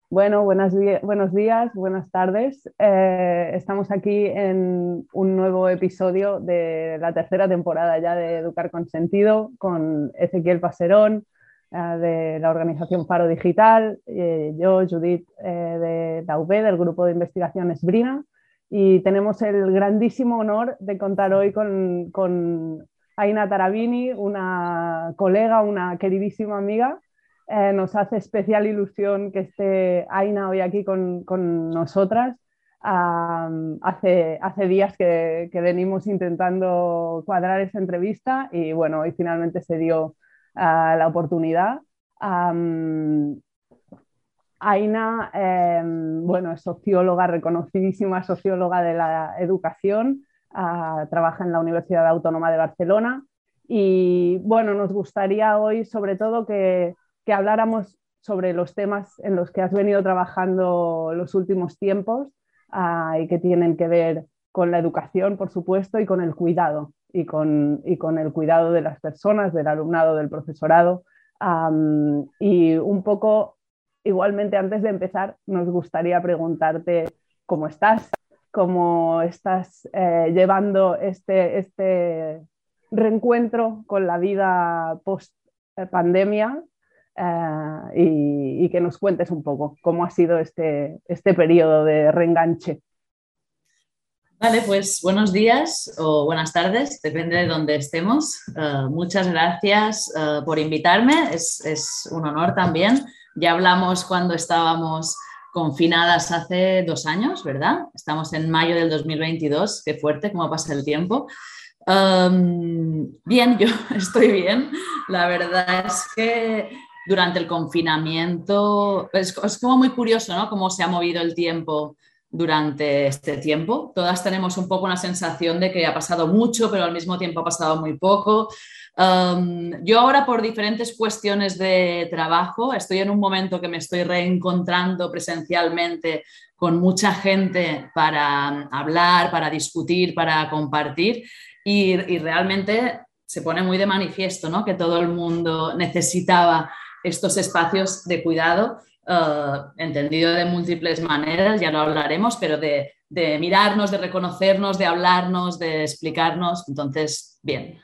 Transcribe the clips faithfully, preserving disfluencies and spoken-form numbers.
Bueno, buenas di- buenos días, buenas tardes. Eh, estamos aquí en un nuevo episodio de la tercera temporada ya de Educar con Sentido, con Ezequiel Paserón, eh, de la organización Faro Digital, eh, yo, Judith, eh, de la U B, del grupo de investigación Esbrina, y tenemos el grandísimo honor de contar hoy con, con Aina Tarabini, una colega, una queridísima amiga. Eh, nos hace especial ilusión que esté Aina hoy aquí con, con nosotras. Um, hace, hace días que, que, venimos intentando cuadrar esa entrevista y bueno, hoy finalmente se dio uh, la oportunidad. Um, Aina, eh, bueno, es socióloga, reconocidísima socióloga de la educación, uh, trabaja en la Universidad Autónoma de Barcelona y bueno, nos gustaría hoy sobre todo que que habláramos sobre los temas en los que has venido trabajando los últimos tiempos uh, y que tienen que ver con la educación, por supuesto, y con el cuidado, y con, y con el cuidado de las personas, del alumnado, del profesorado. Um, y un poco, igualmente, antes de empezar, nos gustaría preguntarte cómo estás, cómo estás eh, llevando este, este reencuentro con la vida post pandemia. Uh, y, y que nos cuentes un poco cómo ha sido este, este periodo de reenganche. Vale, pues buenos días o buenas tardes, depende de dónde estemos. Uh, muchas gracias uh, por invitarme, es, es un honor también. Ya hablamos cuando estábamos confinadas hace dos años, ¿verdad? Estamos en mayo del dos mil veintidós, qué fuerte, cómo pasa el tiempo. Um, bien, yo estoy bien. La verdad es que durante el confinamiento es, es como muy curioso, ¿no? Cómo se ha movido el tiempo durante este tiempo. Todas tenemos un poco una sensación de que ha pasado mucho, pero al mismo tiempo ha pasado muy poco. Um, yo ahora, por diferentes cuestiones de trabajo, estoy en un momento que me estoy reencontrando presencialmente con mucha gente para hablar, para discutir, para compartir y, y realmente se pone muy de manifiesto, ¿no? Que todo el mundo necesitaba estos espacios de cuidado. Uh, entendido de múltiples maneras, ya lo hablaremos, pero de, de mirarnos, de reconocernos, de hablarnos, de explicarnos. Entonces, bien.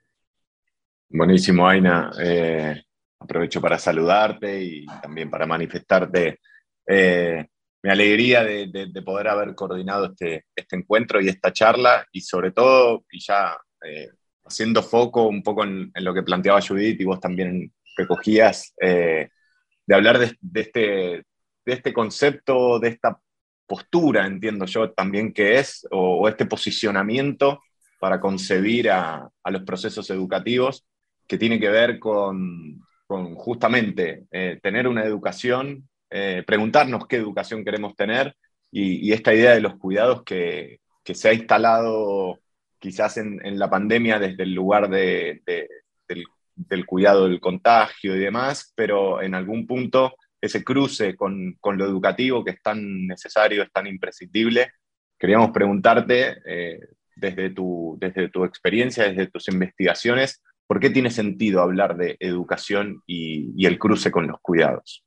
Buenísimo, Aina. Eh, aprovecho para saludarte y también para manifestarte eh, mi alegría de, de, de poder haber coordinado este, este encuentro y esta charla y sobre todo, y ya eh, haciendo foco un poco en, en lo que planteaba Judith y vos también recogías, eh, de hablar de, de, este, de este concepto, de esta postura, entiendo yo también que es, o, o este posicionamiento para concebir a, a los procesos educativos, que tiene que ver con, con justamente eh, tener una educación, eh, preguntarnos qué educación queremos tener y, y esta idea de los cuidados que, que se ha instalado quizás en, en la pandemia desde el lugar de, de, del, del cuidado del contagio y demás, pero en algún punto ese cruce con, con lo educativo que es tan necesario, es tan imprescindible. Queríamos preguntarte, eh, desde, tu, desde tu experiencia, desde tus investigaciones, ¿por qué tiene sentido hablar de educación y, y el cruce con los cuidados?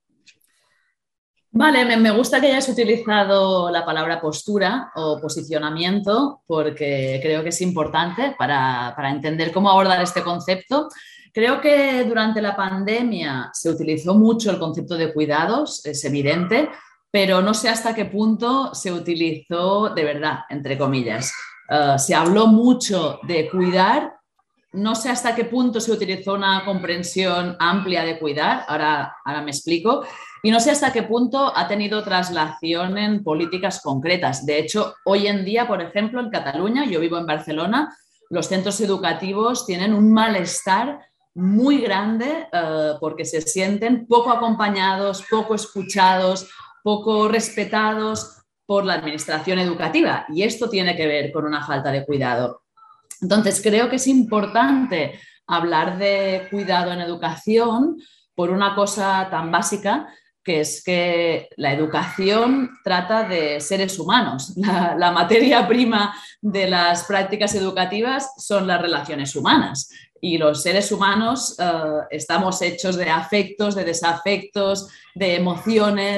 Vale, me, me gusta que hayas utilizado la palabra postura o posicionamiento porque creo que es importante para, para entender cómo abordar este concepto. Creo que durante la pandemia se utilizó mucho el concepto de cuidados, es evidente, pero no sé hasta qué punto se utilizó de verdad, entre comillas. Uh, se habló mucho de cuidar. No sé hasta qué punto se utilizó una comprensión amplia de cuidar, ahora, ahora me explico, y no sé hasta qué punto ha tenido traslación en políticas concretas. De hecho, hoy en día, por ejemplo, en Cataluña, yo vivo en Barcelona, los centros educativos tienen un malestar muy grande eh, porque se sienten poco acompañados, poco escuchados, poco respetados por la administración educativa, y esto tiene que ver con una falta de cuidado. Entonces, creo que es importante hablar de cuidado en educación por una cosa tan básica, que es que la educación trata de seres humanos. La, la materia prima de las prácticas educativas son las relaciones humanas. Y los seres humanos uh, estamos hechos de afectos, de desafectos, de emociones.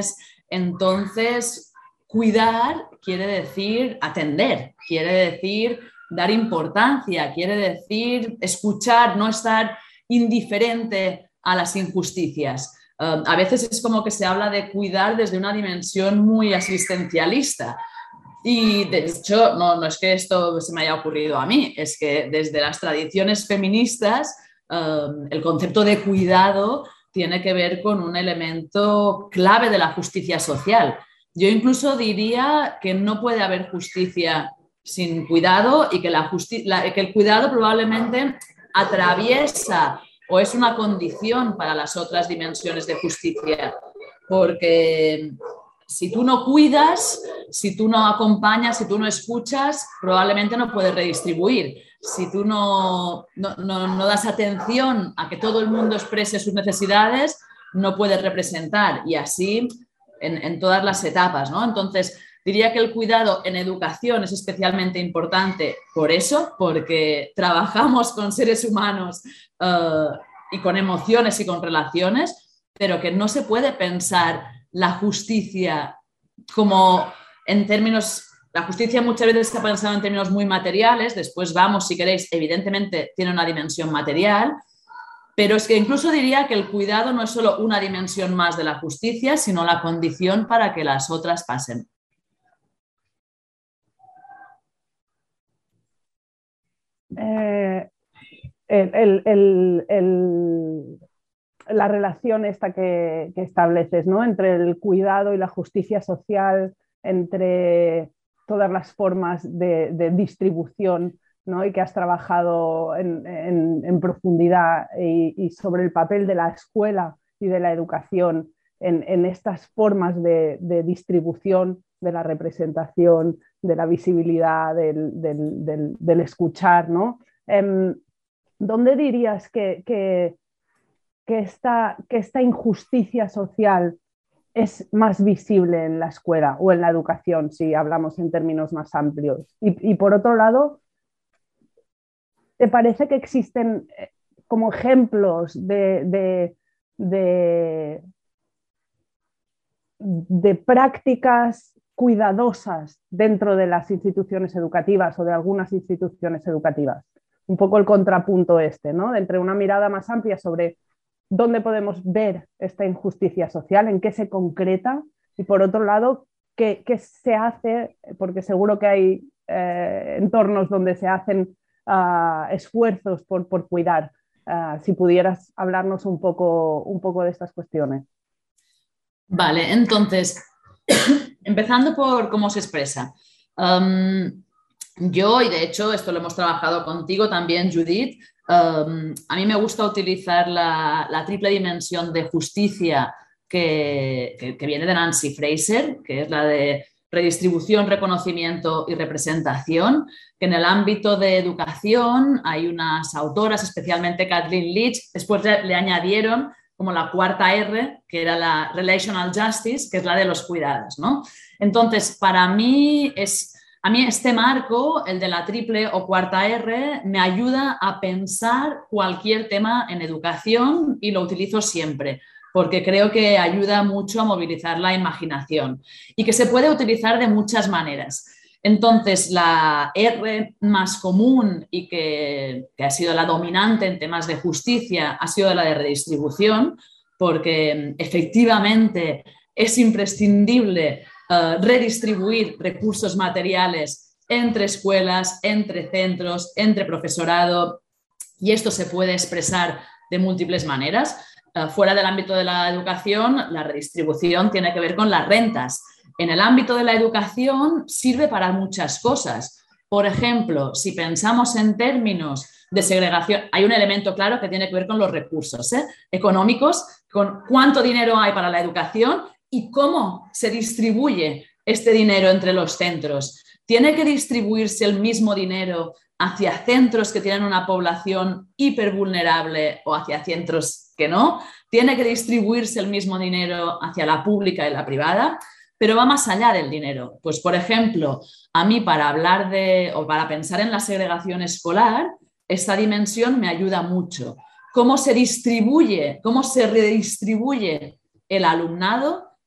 Entonces, cuidar quiere decir atender, quiere decir dar importancia, quiere decir escuchar, no estar indiferente a las injusticias. Uh, a veces es como que se habla de cuidar desde una dimensión muy asistencialista. Y de hecho, no, no es que esto se me haya ocurrido a mí, es que desde las tradiciones feministas um, el concepto de cuidado tiene que ver con un elemento clave de la justicia social. Yo incluso diría que no puede haber justicia sin cuidado y que, la justi- la, que el cuidado probablemente atraviesa o es una condición para las otras dimensiones de justicia, porque si tú no cuidas, si tú no acompañas, si tú no escuchas, probablemente no puedes redistribuir. Si tú no, no, no, no das atención a que todo el mundo exprese sus necesidades, no puedes representar. Y así en, en todas las etapas, ¿no? Entonces, diría que el cuidado en educación es especialmente importante por eso, porque trabajamos con seres humanos uh, y con emociones y con relaciones, pero que no se puede pensar la justicia como en términos, la justicia muchas veces está pensada en términos muy materiales, después vamos, si queréis, evidentemente tiene una dimensión material, pero es que incluso diría que el cuidado no es solo una dimensión más de la justicia, sino la condición para que las otras pasen. Eh, el, el, el, el... la relación esta que, que estableces, ¿no? Entre el cuidado y la justicia social, entre todas las formas de, de distribución, ¿no? Y que has trabajado en, en, en profundidad y, y sobre el papel de la escuela y de la educación en, en estas formas de, de distribución, de la representación, de la visibilidad, del, del, del, del escuchar, ¿no? Eh, ¿Dónde dirías que, que Que esta, que esta injusticia social es más visible en la escuela o en la educación, si hablamos en términos más amplios? Y, y por otro lado, ¿te parece que existen como ejemplos de, de, de, de prácticas cuidadosas dentro de las instituciones educativas o de algunas instituciones educativas? Un poco el contrapunto este, ¿no? De entre una mirada más amplia sobre dónde podemos ver esta injusticia social, en qué se concreta, y por otro lado, qué, qué se hace, porque seguro que hay eh, entornos donde se hacen uh, esfuerzos por, por cuidar. Uh, si pudieras hablarnos un poco, un poco de estas cuestiones. Vale, entonces, empezando por cómo se expresa. Um, yo, y de hecho esto lo hemos trabajado contigo también, Judith, Um, a mí me gusta utilizar la, la triple dimensión de justicia que, que, que viene de Nancy Fraser, que es la de redistribución, reconocimiento y representación, que en el ámbito de educación hay unas autoras, especialmente Kathleen Leach, después le, le añadieron como la cuarta R, que era la Relational Justice, que es la de los cuidados, ¿no? Entonces, para mí es... A mí este marco, el de la triple o cuarta R, me ayuda a pensar cualquier tema en educación y lo utilizo siempre, porque creo que ayuda mucho a movilizar la imaginación y que se puede utilizar de muchas maneras. Entonces, la R más común y que, que ha sido la dominante en temas de justicia ha sido la de redistribución, porque efectivamente es imprescindible Uh, redistribuir recursos materiales entre escuelas, entre centros, entre profesorado, y esto se puede expresar de múltiples maneras. Uh, fuera del ámbito de la educación, la redistribución tiene que ver con las rentas. En el ámbito de la educación sirve para muchas cosas. Por ejemplo, si pensamos en términos de segregación, hay un elemento claro que tiene que ver con los recursos ¿eh? económicos, con cuánto dinero hay para la educación y cómo se distribuye este dinero entre los centros. ¿Tiene que distribuirse el mismo dinero hacia centros que tienen una población hipervulnerable o hacia centros que no? ¿Tiene que distribuirse el mismo dinero hacia la pública y la privada? Pero va más allá del dinero. Pues, por ejemplo, a mí para hablar de o para pensar en la segregación escolar, esta dimensión me ayuda mucho. ¿Cómo se distribuye, cómo se redistribuye el alumnado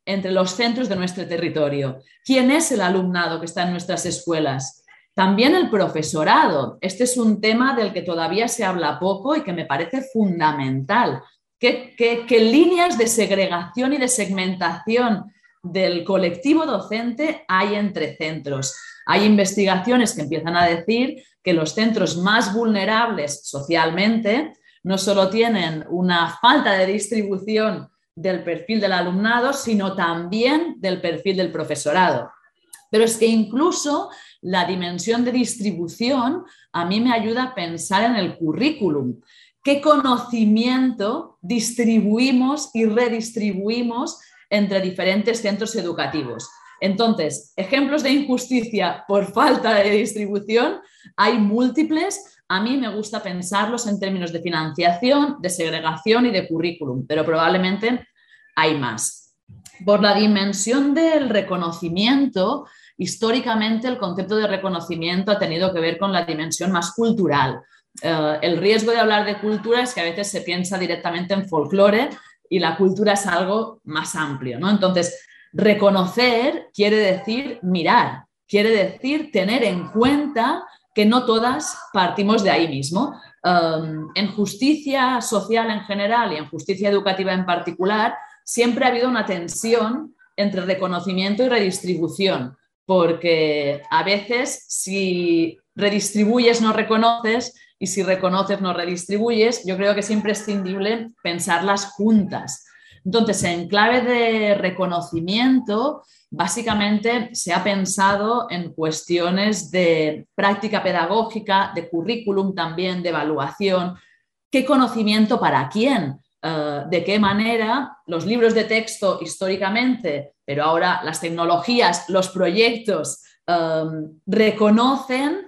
entre los centros de nuestro territorio. ¿Quién es el alumnado que está en nuestras escuelas? También el profesorado. Este es un tema del que todavía se habla poco y que me parece fundamental. ¿Qué, qué, qué líneas de segregación y de segmentación del colectivo docente hay entre centros? Hay investigaciones que empiezan a decir que los centros más vulnerables socialmente no solo tienen una falta de distribución del perfil del alumnado, sino también del perfil del profesorado. Pero es que incluso la dimensión de distribución a mí me ayuda a pensar en el currículum. ¿Qué conocimiento distribuimos y redistribuimos entre diferentes centros educativos? Entonces, ejemplos de injusticia por falta de distribución hay múltiples. A mí me gusta pensarlos en términos de financiación, de segregación y de currículum, pero probablemente hay más. Por la dimensión del reconocimiento, históricamente el concepto de reconocimiento ha tenido que ver con la dimensión más cultural. Uh, el riesgo de hablar de cultura es que a veces se piensa directamente en folclore y la cultura es algo más amplio, ¿no? Entonces, reconocer quiere decir mirar, quiere decir tener en cuenta que no todas partimos de ahí mismo. Um, en justicia social en general y en justicia educativa en particular, siempre ha habido una tensión entre reconocimiento y redistribución, porque a veces si redistribuyes no reconoces y si reconoces no redistribuyes. Yo creo que es imprescindible pensarlas juntas. Entonces, en clave de reconocimiento, básicamente se ha pensado en cuestiones de práctica pedagógica, de currículum también, de evaluación. ¿Qué conocimiento para quién? Uh, ¿De qué manera los libros de texto históricamente, pero ahora las tecnologías, los proyectos um, reconocen,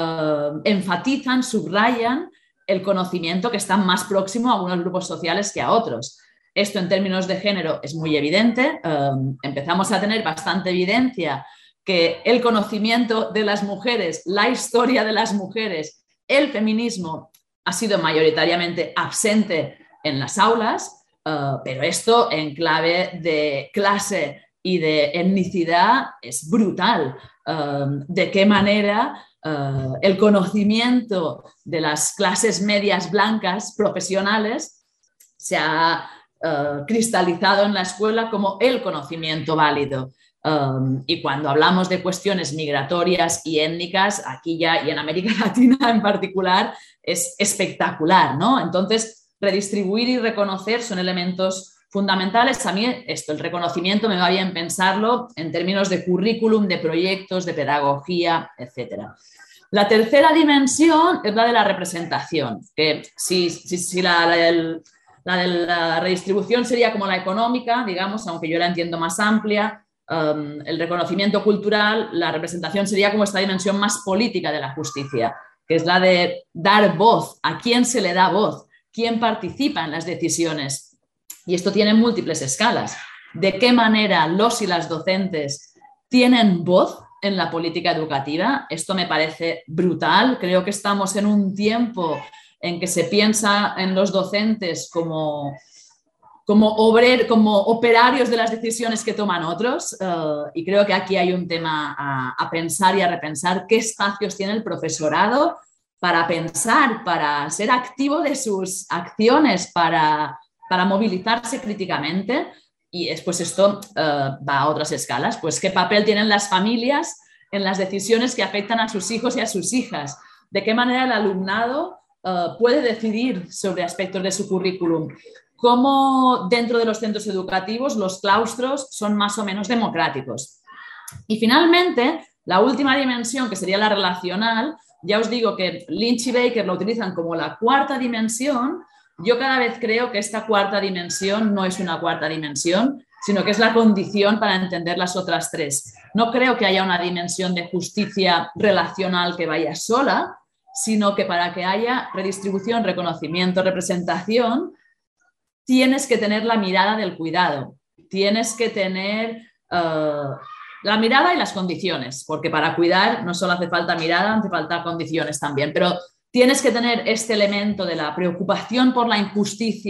uh, enfatizan, subrayan el conocimiento que está más próximo a algunos grupos sociales que a otros? Esto en términos de género es muy evidente. Um, empezamos a tener bastante evidencia que el conocimiento de las mujeres, la historia de las mujeres, el feminismo ha sido mayoritariamente absente en las aulas, uh, pero esto en clave de clase y de etnicidad es brutal. Uh, ¿De qué manera uh, el conocimiento de las clases medias blancas profesionales se ha Uh, cristalizado en la escuela como el conocimiento válido? Um, y cuando hablamos de cuestiones migratorias y étnicas, aquí ya y en América Latina en particular, es espectacular, ¿no? Entonces, redistribuir y reconocer son elementos fundamentales. A mí esto, el reconocimiento, me va bien pensarlo en términos de currículum, de proyectos, de pedagogía, etcétera. La tercera dimensión es la de la representación, que si, si, si la, la del La de la redistribución sería como la económica, digamos, aunque yo la entiendo más amplia. Um, el reconocimiento cultural, la representación sería como esta dimensión más política de la justicia, que es la de dar voz. ¿A quién se le da voz? ¿Quién participa en las decisiones? Y esto tiene múltiples escalas. ¿De qué manera los y las docentes tienen voz en la política educativa? Esto me parece brutal. Creo que estamos en un tiempo en que se piensa en los docentes como, como, obrer, como operarios de las decisiones que toman otros, uh, y creo que aquí hay un tema a, a pensar y a repensar qué espacios tiene el profesorado para pensar, para ser activo de sus acciones, para, para movilizarse críticamente. Y después esto uh, va a otras escalas, pues qué papel tienen las familias en las decisiones que afectan a sus hijos y a sus hijas, de qué manera el alumnado Uh, puede decidir sobre aspectos de su currículum, cómo dentro de los centros educativos los claustros son más o menos democráticos. Y finalmente, la última dimensión, que sería la relacional, ya os digo que Lynch y Baker lo utilizan como la cuarta dimensión. Yo cada vez creo que esta cuarta dimensión no es una cuarta dimensión, sino que es la condición para entender las otras tres. No creo que haya una dimensión de justicia relacional que vaya sola, sino que para que haya redistribución, reconocimiento, representación, tienes que tener la mirada del cuidado, tienes que tener uh, la mirada y las condiciones, porque para cuidar no solo hace falta mirada, hace falta condiciones también, pero tienes que tener este elemento de la preocupación por la injusticia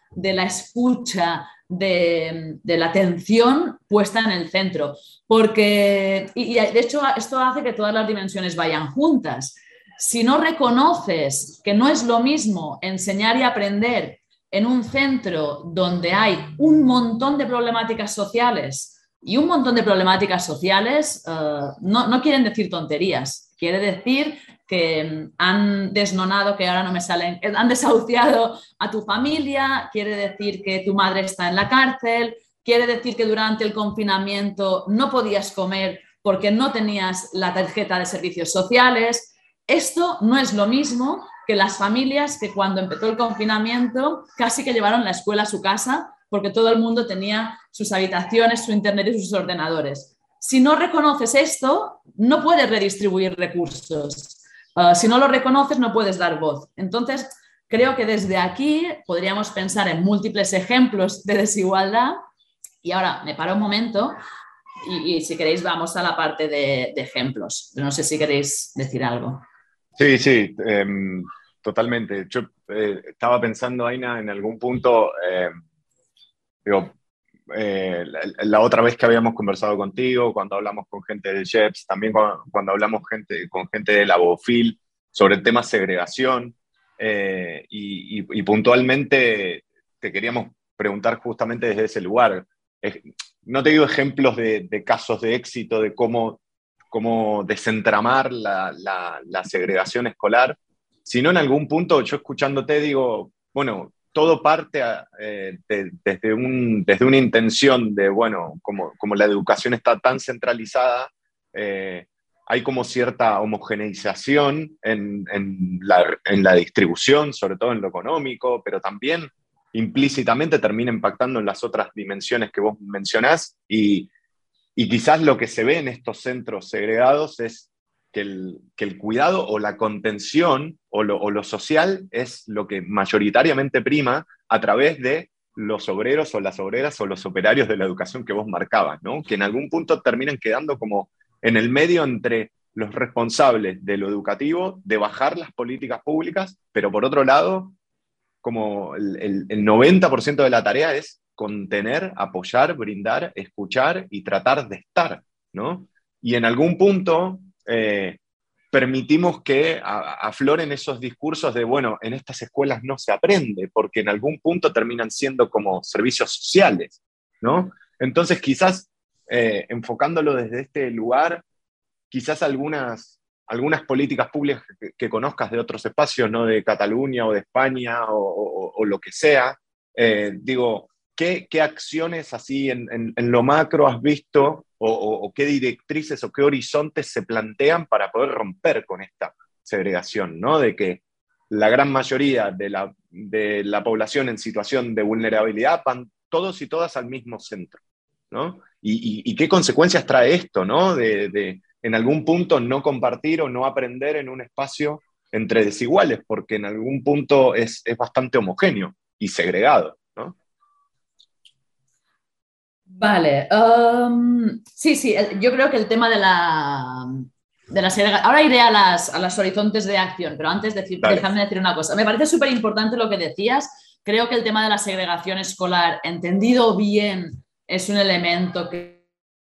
de la escucha, de, de la atención puesta en el centro. Porque, y, y de hecho esto hace que todas las dimensiones vayan juntas. Si no reconoces que no es lo mismo enseñar y aprender en un centro donde hay un montón de problemáticas sociales, y un montón de problemáticas sociales uh, no, no quieren decir tonterías, quiere decir que han desnonado, que ahora no me salen, han desahuciado a tu familia, quiere decir que tu madre está en la cárcel, quiere decir que durante el confinamiento no podías comer porque no tenías la tarjeta de servicios sociales. Esto no es lo mismo que las familias que cuando empezó el confinamiento casi que llevaron la escuela a su casa porque todo el mundo tenía sus habitaciones, su internet y sus ordenadores. Si no reconoces esto, no puedes redistribuir recursos. Uh, si no lo reconoces, no puedes dar voz. Entonces, creo que desde aquí podríamos pensar en múltiples ejemplos de desigualdad. Y ahora me paro un momento y, y si queréis vamos a la parte de, de ejemplos. No sé si queréis decir algo. Sí, sí, eh, totalmente. Yo eh, estaba pensando, Aina, en algún punto... Eh, Digo, eh, la, la otra vez que habíamos conversado contigo, cuando hablamos con gente del J E P S, también cuando, cuando hablamos gente, con gente de la BOFIL sobre el tema segregación, eh, y, y, y puntualmente te queríamos preguntar justamente desde ese lugar. Eh, no te digo ejemplos de, de casos de éxito, de cómo, cómo desentramar la, la, la segregación escolar, sino en algún punto, yo escuchándote digo, bueno, todo parte a, eh, de, desde, un, desde una intención de, bueno, como, como la educación está tan centralizada, eh, hay como cierta homogeneización en, en, la, en la distribución, sobre todo en lo económico, pero también implícitamente termina impactando en las otras dimensiones que vos mencionás, y, y quizás lo que se ve en estos centros segregados es Que el, que el cuidado o la contención o lo, o lo social es lo que mayoritariamente prima a través de los obreros o las obreras o los operarios de la educación que vos marcabas, ¿no? Que en algún punto terminan quedando como en el medio entre los responsables de lo educativo, de bajar las políticas públicas, pero por otro lado, como el, el, el noventa por ciento de la tarea es contener, apoyar, brindar, escuchar y tratar de estar, ¿no? Y en algún punto... Eh, permitimos que a, afloren esos discursos de, bueno, en estas escuelas no se aprende, porque en algún punto terminan siendo como servicios sociales, ¿no? Entonces, quizás, eh, enfocándolo desde este lugar, quizás algunas, algunas políticas públicas que, que conozcas de otros espacios, ¿no? De Cataluña o de España o, o, o lo que sea, eh, digo, ¿qué, qué acciones así en, en, en lo macro has visto O, o, o qué directrices o qué horizontes se plantean para poder romper con esta segregación, ¿no? De que la gran mayoría de la, de la población en situación de vulnerabilidad van todos y todas al mismo centro, ¿no? Y, y, y qué consecuencias trae esto, ¿no? De, de en algún punto no compartir o no aprender en un espacio entre desiguales, porque en algún punto es, es bastante homogéneo y segregado, ¿no? Vale, um, sí, sí, yo creo que el tema de la, de la segregación... Ahora iré a las, a los horizontes de acción, pero antes decir, déjame decir una cosa. Me parece súper importante lo que decías. Creo que el tema de la segregación escolar, entendido bien, es un elemento que,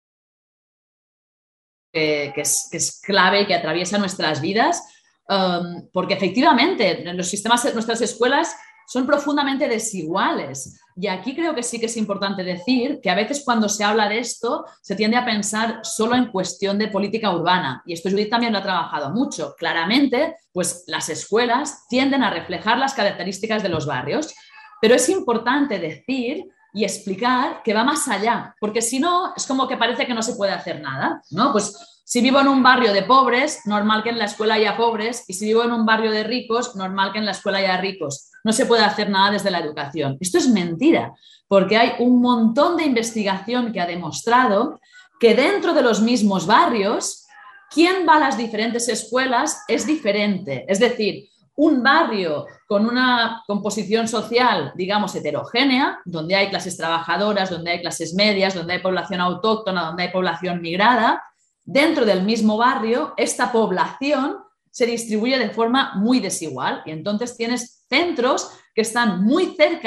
que, que, es, que es clave y que atraviesa nuestras vidas, um, porque efectivamente los sistemas de nuestras escuelas son profundamente desiguales. Y aquí creo que sí que es importante decir que a veces cuando se habla de esto se tiende a pensar solo en cuestión de política urbana. Y esto Judith también lo ha trabajado mucho. Claramente, pues las escuelas tienden a reflejar las características de los barrios. Pero es importante decir y explicar que va más allá, porque si no, es como que parece que no se puede hacer nada, ¿no? Pues si vivo en un barrio de pobres, normal que en la escuela haya pobres, y si vivo en un barrio de ricos, normal que en la escuela haya ricos. No se puede hacer nada desde la educación. Esto es mentira, porque hay un montón de investigación que ha demostrado que dentro de los mismos barrios, quien va a las diferentes escuelas es diferente. Es decir, un barrio con una composición social, digamos, heterogénea, donde hay clases trabajadoras, donde hay clases medias, donde hay población autóctona, donde hay población migrada, dentro del mismo barrio, esta población se distribuye de forma muy desigual y entonces tienes centros que están muy cerca,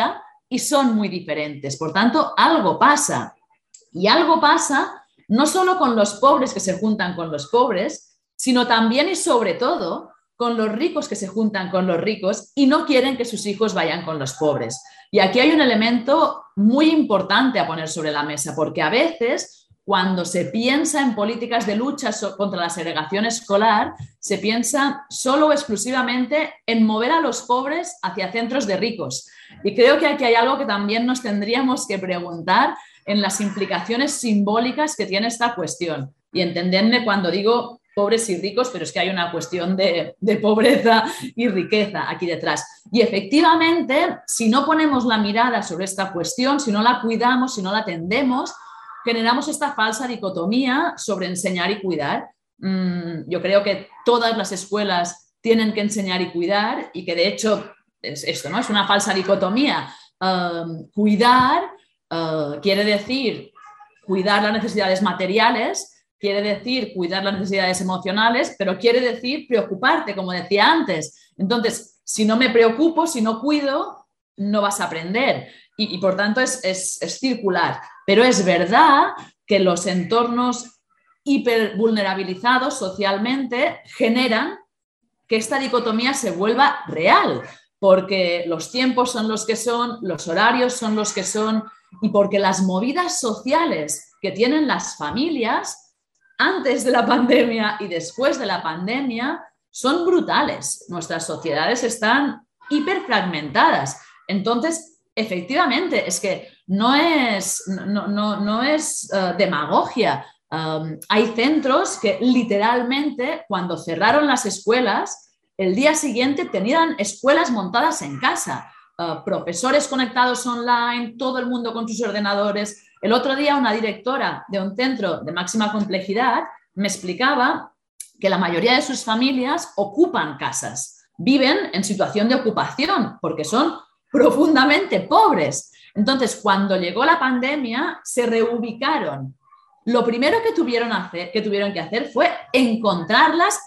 y son muy diferentes. Por tanto, algo pasa. Y algo pasa no solo con los pobres que se juntan con los pobres, sino también y sobre todo con los ricos que se juntan con los ricos y no quieren que sus hijos vayan con los pobres. Y aquí hay un elemento muy importante a poner sobre la mesa, porque a veces cuando se piensa en políticas de lucha contra la segregación escolar, se piensa solo o exclusivamente en mover a los pobres hacia centros de ricos. Y creo que aquí hay algo que también nos tendríamos que preguntar en las implicaciones simbólicas que tiene esta cuestión. Y entendedme cuando digo pobres y ricos, pero es que hay una cuestión de, de pobreza y riqueza aquí detrás. Y efectivamente, si no ponemos la mirada sobre esta cuestión, si no la cuidamos, si no la atendemos, generamos esta falsa dicotomía sobre enseñar y cuidar. Mm, yo creo que todas las escuelas tienen que enseñar y cuidar y que de hecho es esto, ¿no? Es una falsa dicotomía. Uh, cuidar uh, quiere decir cuidar las necesidades materiales, quiere decir cuidar las necesidades emocionales, pero quiere decir preocuparte, como decía antes. Entonces, si no me preocupo, si no cuido, no vas a aprender. Y, y por tanto es, es, es circular. Pero es verdad que los entornos hipervulnerabilizados socialmente generan que esta dicotomía se vuelva real, porque los tiempos son los que son, los horarios son los que son y porque las movidas sociales que tienen las familias antes de la pandemia y después de la pandemia son brutales. Nuestras sociedades están hiperfragmentadas. Entonces, efectivamente, es que no es, no, no, no es uh, demagogia. Um, hay centros que literalmente, cuando cerraron las escuelas, el día siguiente tenían escuelas montadas en casa, uh, profesores conectados online, todo el mundo con sus ordenadores. El otro día una directora de un centro de máxima complejidad me explicaba que la mayoría de sus familias ocupan casas, viven en situación de ocupación porque son profundamente pobres. Entonces, cuando llegó la pandemia, se reubicaron. Lo primero que tuvieron, hacer, que tuvieron que hacer fue encontrarlas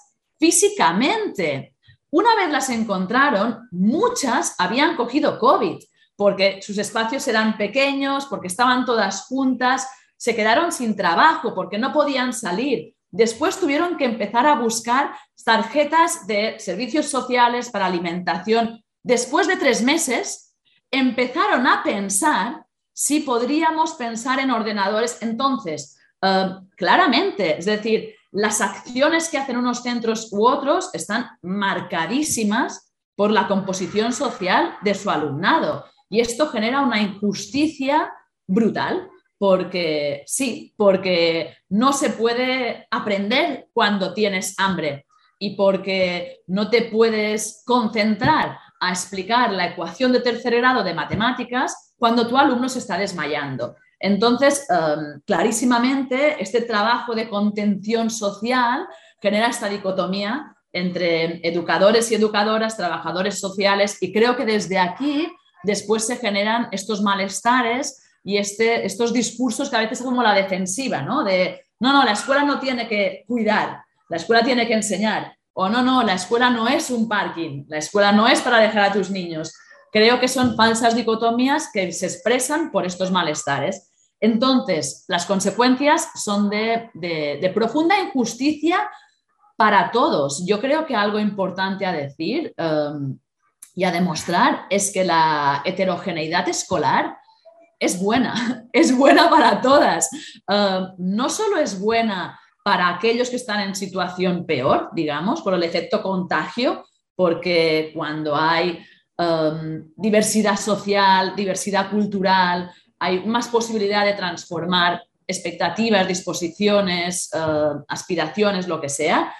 físicamente. Una vez las encontraron, muchas habían cogido COVID porque sus espacios eran pequeños, porque estaban todas juntas, se quedaron sin trabajo porque no podían salir. Después tuvieron que empezar a buscar tarjetas de servicios sociales para alimentación. Después de tres meses, empezaron a pensar si podríamos pensar en ordenadores. Entonces, uh, claramente, es decir, las acciones que hacen unos centros u otros están marcadísimas por la composición social de su alumnado. Y esto genera una injusticia brutal, porque sí, porque no se puede aprender cuando tienes hambre y porque no te puedes concentrar a explicar la ecuación de tercer grado de matemáticas cuando tu alumno se está desmayando. Entonces, um, clarísimamente, este trabajo de contención social genera esta dicotomía entre educadores y educadoras, trabajadores sociales, y creo que desde aquí después se generan estos malestares y este, estos discursos que a veces son como la defensiva, ¿no? De, no, no, la escuela no tiene que cuidar, la escuela tiene que enseñar. O no, no, la escuela no es un parking, la escuela no es para dejar a tus niños. Creo que son falsas dicotomías que se expresan por estos malestares. Entonces, las consecuencias son de, de, de profunda injusticia para todos. Yo creo que algo importante a decir um, y a demostrar es que la heterogeneidad escolar es buena, es buena para todas. Uh, no solo es buena para aquellos que están en situación peor, digamos, por el efecto contagio, porque cuando hay um, diversidad social, diversidad cultural, hay más posibilidad de transformar expectativas, disposiciones, uh, aspiraciones, lo que sea,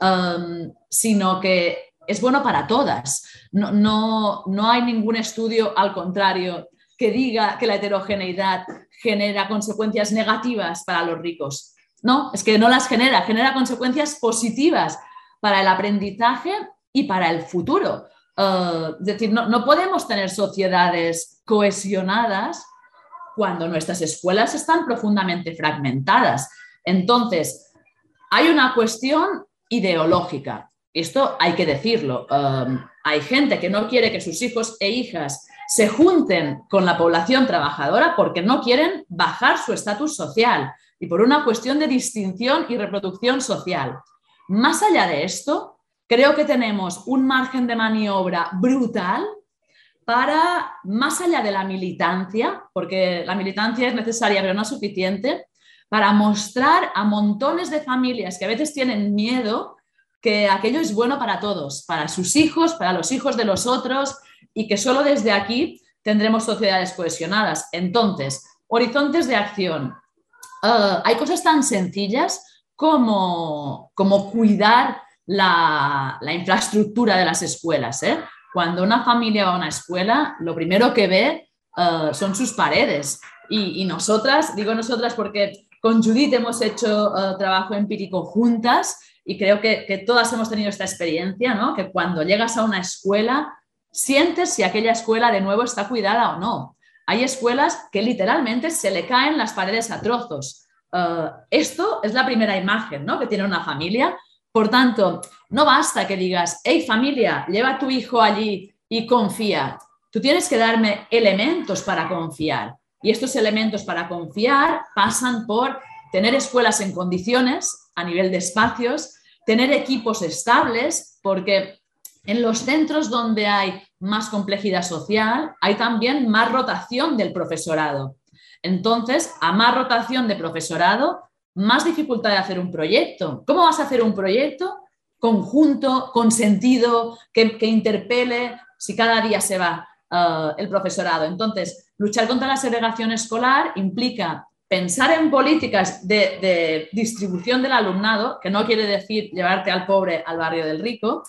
um, sino que es bueno para todas. No, no, no hay ningún estudio, al contrario, que diga que la heterogeneidad genera consecuencias negativas para los ricos. No, es que no las genera, genera consecuencias positivas para el aprendizaje y para el futuro. Uh, es decir, no, no podemos tener sociedades cohesionadas cuando nuestras escuelas están profundamente fragmentadas. Entonces, hay una cuestión ideológica. Esto hay que decirlo. Um, hay gente que no quiere que sus hijos e hijas se junten con la población trabajadora porque no quieren bajar su estatus social y por una cuestión de distinción y reproducción social. Más allá de esto, creo que tenemos un margen de maniobra brutal para, más allá de la militancia, porque la militancia es necesaria pero no es suficiente, para mostrar a montones de familias que a veces tienen miedo que aquello es bueno para todos, para sus hijos, para los hijos de los otros, y que solo desde aquí tendremos sociedades cohesionadas. Entonces, horizontes de acción. Uh, hay cosas tan sencillas como, como cuidar la, la infraestructura de las escuelas, ¿eh? Cuando una familia va a una escuela, lo primero que ve uh, son sus paredes. Y, y nosotras, digo nosotras porque con Judith hemos hecho uh, trabajo empírico juntas y creo que, que todas hemos tenido esta experiencia, ¿no? Que cuando llegas a una escuela, sientes si aquella escuela de nuevo está cuidada o no. Hay escuelas que literalmente se le caen las paredes a trozos. Uh, esto es la primera imagen, ¿no? Que tiene una familia. Por tanto, no basta que digas, hey familia, lleva a tu hijo allí y confía. Tú tienes que darme elementos para confiar. Y estos elementos para confiar pasan por tener escuelas en condiciones a nivel de espacios, tener equipos estables, porque en los centros donde hay más complejidad social hay también más rotación del profesorado. Entonces, a más rotación de profesorado, más dificultad de hacer un proyecto. ¿Cómo vas a hacer un proyecto conjunto, con sentido, que, que interpele si cada día se va uh, el profesorado? Entonces, luchar contra la segregación escolar implica pensar en políticas de, de distribución del alumnado, que no quiere decir llevarte al pobre al barrio del rico,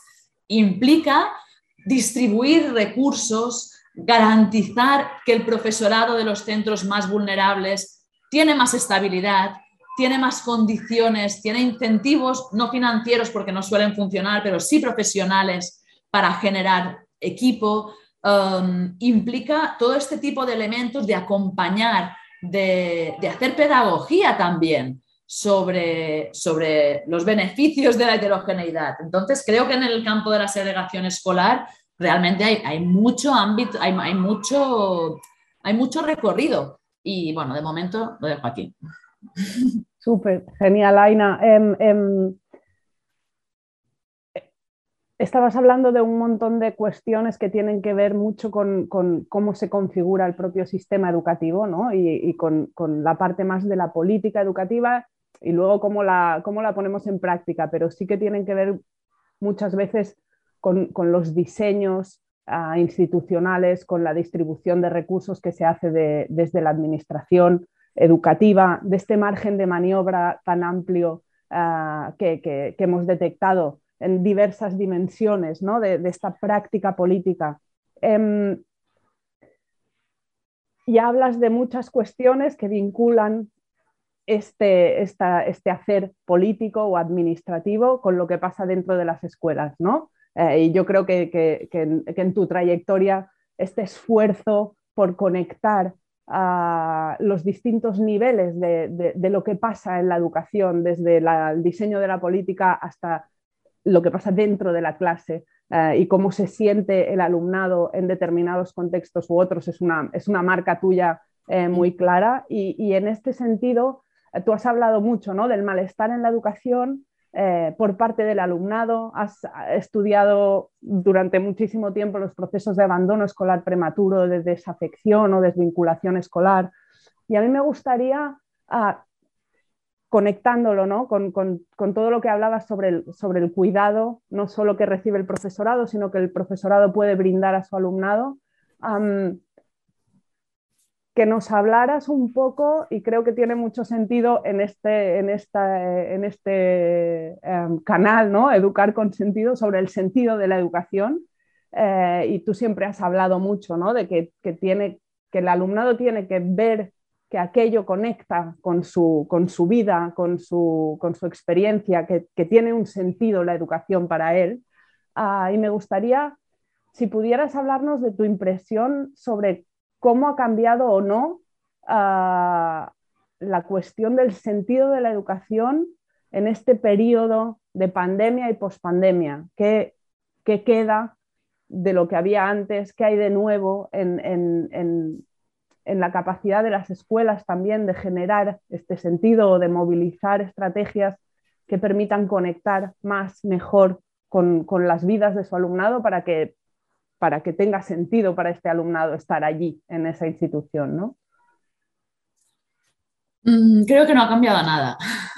implica distribuir recursos, garantizar que el profesorado de los centros más vulnerables tiene más estabilidad, tiene más condiciones, tiene incentivos no financieros porque no suelen funcionar, pero sí profesionales para generar equipo. Um, implica todo este tipo de elementos de acompañar, de, de hacer pedagogía también sobre, sobre los beneficios de la heterogeneidad. Entonces, creo que en el campo de la segregación escolar realmente hay, hay mucho ámbito, hay, hay, mucho, hay mucho recorrido. Y bueno, de momento lo dejo aquí. Súper, genial, Aina. Eh, eh, estabas hablando de un montón de cuestiones que tienen que ver mucho con, con cómo se configura el propio sistema educativo, ¿no? y, y con, con la parte más de la política educativa y luego cómo la, cómo la ponemos en práctica, pero sí que tienen que ver muchas veces con, con los diseños uh, institucionales, con la distribución de recursos que se hace de, desde la administración educativa, de este margen de maniobra tan amplio uh, que, que, que hemos detectado en diversas dimensiones, ¿no? de, de esta práctica política. Eh, y hablas de muchas cuestiones que vinculan este, esta, este hacer político o administrativo con lo que pasa dentro de las escuelas, ¿no? Eh, y yo creo que, que, que, en, que en tu trayectoria este esfuerzo por conectar a los distintos niveles de, de, de lo que pasa en la educación, desde la, el diseño de la política hasta lo que pasa dentro de la clase eh, y cómo se siente el alumnado en determinados contextos u otros, es una, es una marca tuya eh, muy clara. Y, y en este sentido, eh, tú has hablado mucho, ¿no? del malestar en la educación eh, por parte del alumnado, has estudiado durante muchísimo tiempo los procesos de abandono escolar prematuro, de desafección o desvinculación escolar. Y a mí me gustaría... Uh, conectándolo, ¿no? con, con, con todo lo que hablabas sobre el, sobre el cuidado, no solo que recibe el profesorado, sino que el profesorado puede brindar a su alumnado, um, que nos hablaras un poco, y creo que tiene mucho sentido en este, en esta, en este um, canal, ¿no? Educar con sentido, sobre el sentido de la educación, eh, y tú siempre has hablado mucho, ¿no? de que, que, tiene, que el alumnado tiene que ver que aquello conecta con su, con su vida, con su, con su experiencia, que, que tiene un sentido la educación para él. Uh, y me gustaría, si pudieras hablarnos de tu impresión sobre cómo ha cambiado o no uh, la cuestión del sentido de la educación en este periodo de pandemia y pospandemia. ¿Qué, qué queda de lo que había antes, qué hay de nuevo en, en, en, en la capacidad de las escuelas también de generar este sentido o de movilizar estrategias que permitan conectar más, mejor con, con las vidas de su alumnado para que, para que tenga sentido para este alumnado estar allí en esa institución, ¿no? Mm, creo que no ha cambiado nada.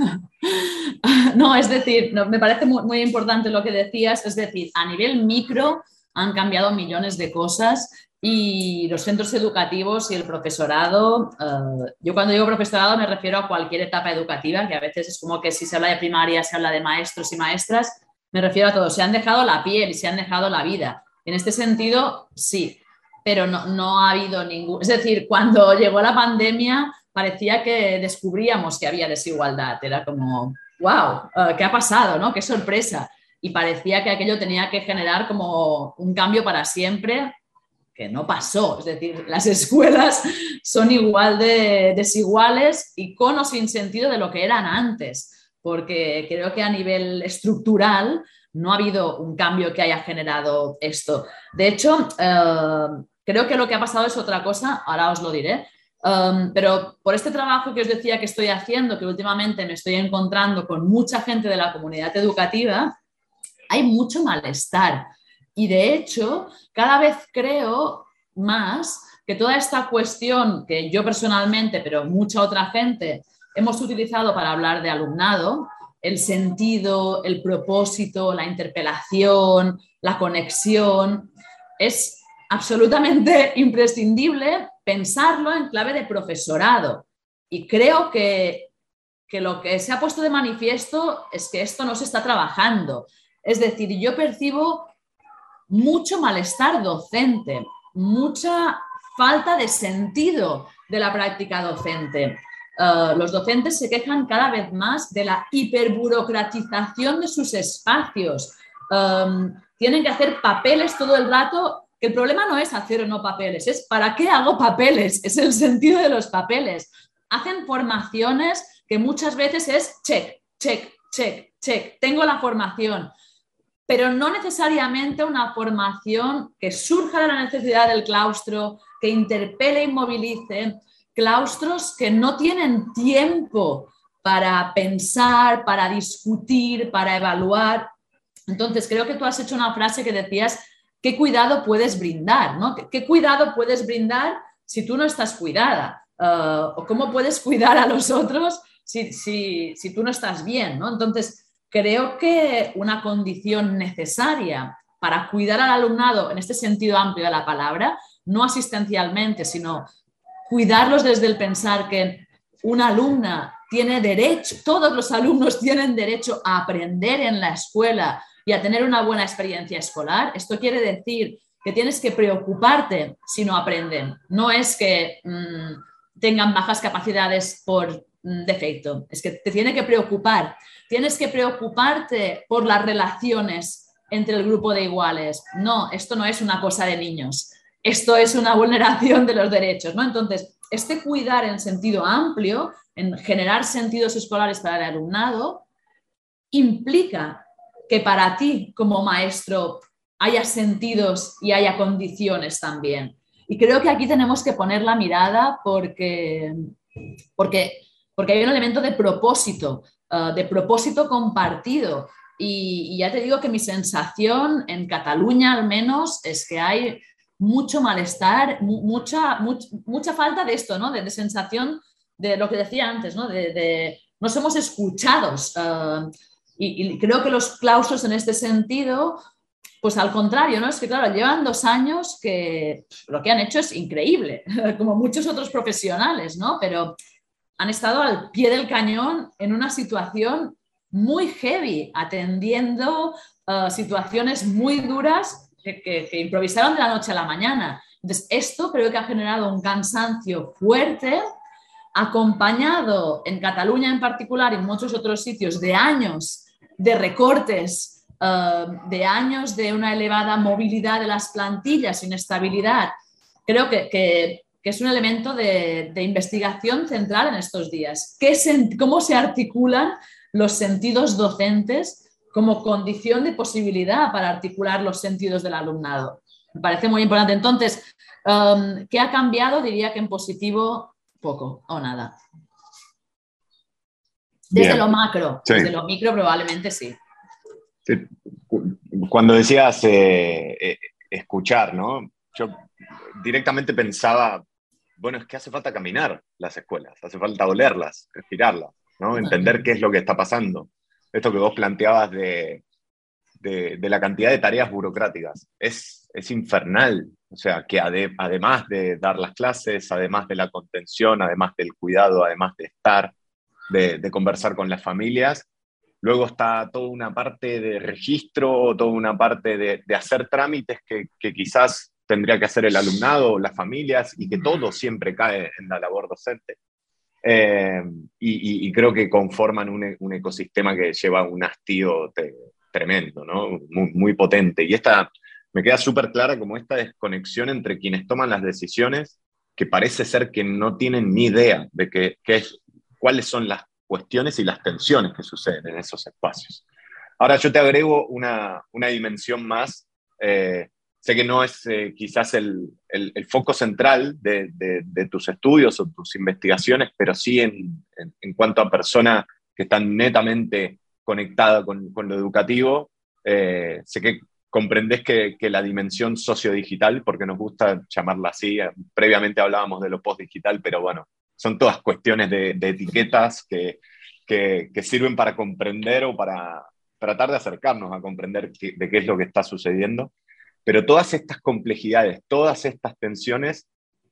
No, es decir, no, me parece muy, muy importante lo que decías, es decir, a nivel micro han cambiado millones de cosas y los centros educativos y el profesorado, uh, yo cuando digo profesorado me refiero a cualquier etapa educativa, que a veces es como que si se habla de primaria, se habla de maestros y maestras, me refiero a todos, se han dejado la piel y se han dejado la vida. En este sentido, sí, pero no, no ha habido ningún... Es decir, cuando llegó la pandemia parecía que descubríamos que había desigualdad, era como... ¡Wow! Uh, ¿Qué ha pasado? ¿No? ¡Qué sorpresa! Y parecía que aquello tenía que generar como un cambio para siempre, que no pasó. Es decir, las escuelas son igual de desiguales y con o sin sentido de lo que eran antes, porque creo que a nivel estructural no ha habido un cambio que haya generado esto. De hecho, uh, creo que lo que ha pasado es otra cosa, ahora os lo diré. Um, pero por este trabajo que os decía que estoy haciendo, que últimamente me estoy encontrando con mucha gente de la comunidad educativa, hay mucho malestar. Y de hecho, cada vez creo más que toda esta cuestión que yo personalmente, pero mucha otra gente, hemos utilizado para hablar de alumnado, el sentido, el propósito, la interpelación, la conexión, es absolutamente imprescindible pensarlo en clave de profesorado. Y creo que, que lo que se ha puesto de manifiesto es que esto no se está trabajando. Es decir, yo percibo mucho malestar docente, mucha falta de sentido de la práctica docente. Uh, los docentes se quejan cada vez más de la hiperburocratización de sus espacios. Um, tienen que hacer papeles todo el rato. El problema no es hacer o no papeles, es ¿para qué hago papeles? Es el sentido de los papeles. Hacen formaciones que muchas veces es check, check, check, check. Tengo la formación, pero no necesariamente una formación que surja de la necesidad del claustro, que interpele y movilice. Claustros que no tienen tiempo para pensar, para discutir, para evaluar. Entonces, creo que tú has hecho una frase que decías: ¿qué cuidado puedes brindar? ¿No? ¿Qué, ¿Qué cuidado puedes brindar si tú no estás cuidada? Uh, ¿O cómo puedes cuidar a los otros si, si, si tú no estás bien, ¿no? Entonces, creo que una condición necesaria para cuidar al alumnado, en este sentido amplio de la palabra, no asistencialmente, sino cuidarlos desde el pensar que una alumna tiene derecho, todos los alumnos tienen derecho a aprender en la escuela y a tener una buena experiencia escolar. Esto quiere decir que tienes que preocuparte si no aprenden. No es que mmm, tengan bajas capacidades por mmm, defecto, es que te tiene que preocupar. Tienes que preocuparte por las relaciones entre el grupo de iguales. No, esto no es una cosa de niños. Esto es una vulneración de los derechos, ¿no? Entonces, este cuidar en sentido amplio, en generar sentidos escolares para el alumnado, implica que para ti como maestro haya sentidos y haya condiciones también. Y creo que aquí tenemos que poner la mirada porque, porque, porque hay un elemento de propósito, uh, de propósito compartido. Y, y ya te digo que mi sensación en Cataluña al menos es que hay mucho malestar, mucha, mucha, mucha falta de esto, ¿no? De, de sensación de lo que decía antes, ¿no? De, de no somos escuchados. Uh, y, y creo que los claustros en este sentido, pues al contrario, ¿no? Es que claro, llevan dos años que lo que han hecho es increíble, como muchos otros profesionales, ¿no? Pero han estado al pie del cañón en una situación muy heavy, atendiendo uh, situaciones muy duras que, que, que improvisaron de la noche a la mañana. Entonces, esto creo que ha generado un cansancio fuerte, acompañado en Cataluña en particular y en muchos otros sitios de años de recortes, uh, de años de una elevada movilidad de las plantillas, inestabilidad. Creo que, que, que es un elemento de, de investigación central en estos días. ¿Qué sen- ¿Cómo se articulan los sentidos docentes como condición de posibilidad para articular los sentidos del alumnado? Me parece muy importante. Entonces, um, ¿qué ha cambiado? Diría que en positivo poco o nada. Desde Bien. Lo macro, sí. Desde lo micro probablemente sí. sí. Cuando decías eh, eh, escuchar, ¿no? Yo directamente pensaba, bueno, es que hace falta caminar las escuelas, hace falta olerlas, respirarlas, ¿no? Entender qué es lo que está pasando. Esto que vos planteabas de, de, de la cantidad de tareas burocráticas, es, es infernal. O sea, que ade, además de dar las clases, además de la contención, además del cuidado, además de estar, de, de conversar con las familias, luego está toda una parte de registro, toda una parte de, de hacer trámites que, que quizás tendría que hacer el alumnado o las familias, y que todo siempre cae en la labor docente. Eh, y, y, y creo que conforman un, un ecosistema que lleva un hastío te, tremendo, ¿no? Muy, muy potente. Y esta me queda súper clara como esta desconexión entre quienes toman las decisiones, que parece ser que no tienen ni idea de que, que es, cuáles son las cuestiones y las tensiones que suceden en esos espacios. Ahora yo te agrego una, una dimensión más. Eh, sé que no es eh, quizás el, el, el foco central de, de, de tus estudios o tus investigaciones, pero sí en, en, en cuanto a persona que está netamente conectada con, con lo educativo. Eh, sé que comprendés que, que la dimensión sociodigital, porque nos gusta llamarla así, previamente hablábamos de lo postdigital, pero bueno, son todas cuestiones de, de etiquetas que, que, que sirven para comprender o para tratar de acercarnos a comprender qué, de qué es lo que está sucediendo. Pero todas estas complejidades, todas estas tensiones,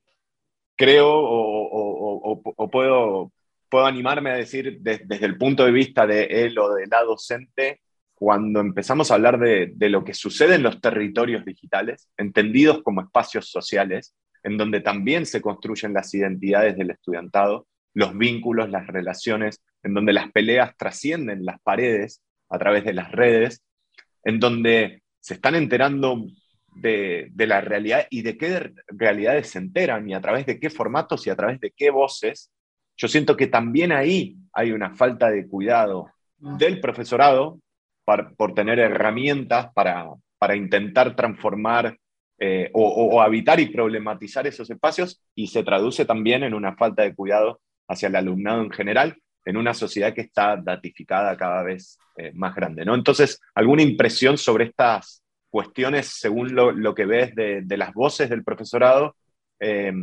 creo o, o, o, o puedo, puedo animarme a decir de, desde el punto de vista de él o de la docente, cuando empezamos a hablar de, de lo que sucede en los territorios digitales, entendidos como espacios sociales, en donde también se construyen las identidades del estudiantado, los vínculos, las relaciones, en donde las peleas trascienden las paredes a través de las redes, en donde se están enterando de, de la realidad y de qué realidades se enteran y a través de qué formatos y a través de qué voces. Yo siento que también ahí hay una falta de cuidado del profesorado para, por tener herramientas para, para intentar transformar eh, o, o, o habitar y problematizar esos espacios, y se traduce también en una falta de cuidado hacia el alumnado en general, en una sociedad que está datificada cada vez eh, más grande, ¿no? Entonces, ¿alguna impresión sobre estas cuestiones según lo, lo que ves de, de las voces del profesorado? Eh,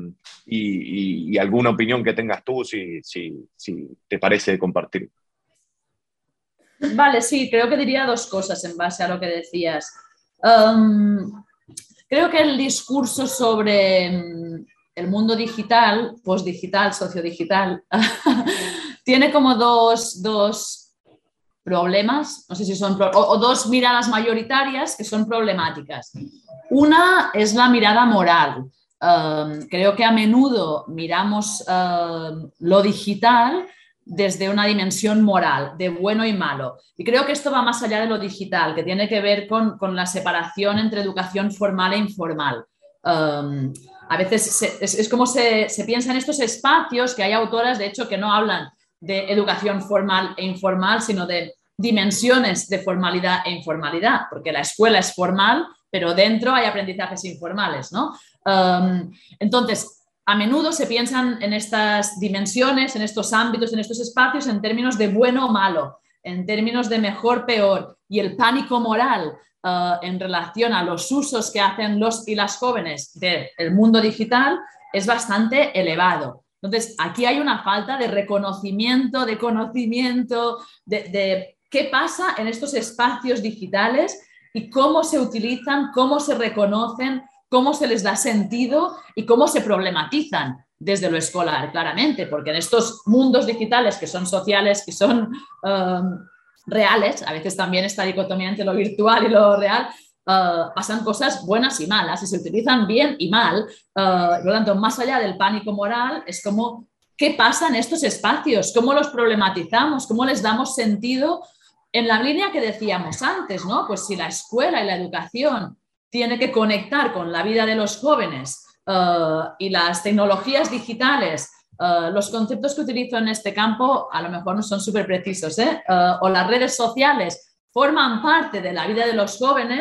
y, y, y alguna opinión que tengas tú, si, si, si te parece compartir. Vale, sí, creo que diría dos cosas en base a lo que decías. Um, creo que el discurso sobre el mundo digital, postdigital, sociodigital, tiene como dos, dos problemas, no sé si son, o, o dos miradas mayoritarias que son problemáticas. Una es la mirada moral. Um, creo que a menudo miramos uh, lo digital desde una dimensión moral, de bueno y malo. Y creo que esto va más allá de lo digital, que tiene que ver con, con la separación entre educación formal e informal. Um, a veces se, es, es como se, se piensa en estos espacios, que hay autoras, de hecho, que no hablan de educación formal e informal, sino de dimensiones de formalidad e informalidad, porque la escuela es formal, pero dentro hay aprendizajes informales, ¿no? Um, entonces, a menudo se piensan en estas dimensiones, en estos ámbitos, en estos espacios, en términos de bueno o malo, en términos de mejor, peor, y el pánico moral uh, en relación a los usos que hacen los y las jóvenes del mundo digital es bastante elevado. Entonces, aquí hay una falta de reconocimiento, de conocimiento, de, de qué pasa en estos espacios digitales y cómo se utilizan, cómo se reconocen, cómo se les da sentido y cómo se problematizan desde lo escolar, claramente, porque en estos mundos digitales que son sociales, que son um, reales, a veces también esta dicotomía entre lo virtual y lo real, uh, pasan cosas buenas y malas y se utilizan bien y mal. Uh, por lo tanto, más allá del pánico moral, es como qué pasa en estos espacios, cómo los problematizamos, cómo les damos sentido en la línea que decíamos antes, ¿no? Pues si la escuela y la educación tiene que conectar con la vida de los jóvenes uh, y las tecnologías digitales, uh, los conceptos que utilizo en este campo a lo mejor no son súper precisos, ¿eh? Uh, o las redes sociales forman parte de la vida de los jóvenes,